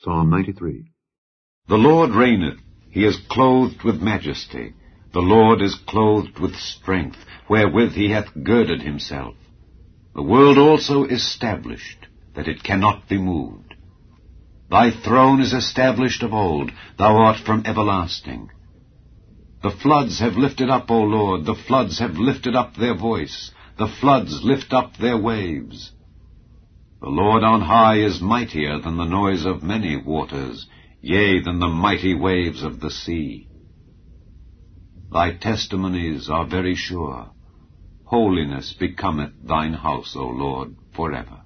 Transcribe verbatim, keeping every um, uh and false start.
Psalm ninety-three. The Lord reigneth, he is clothed with majesty. The Lord is clothed with strength, wherewith he hath girded himself. The world also is established, that it cannot be moved. Thy throne is established of old, thou art from everlasting. The floods have lifted up, O Lord, the floods have lifted up their voice, the floods lift up their waves. The Lord on high is mightier than the noise of many waters, yea, than the mighty waves of the sea. Thy testimonies are very sure. Holiness becometh thine house, O Lord, forever.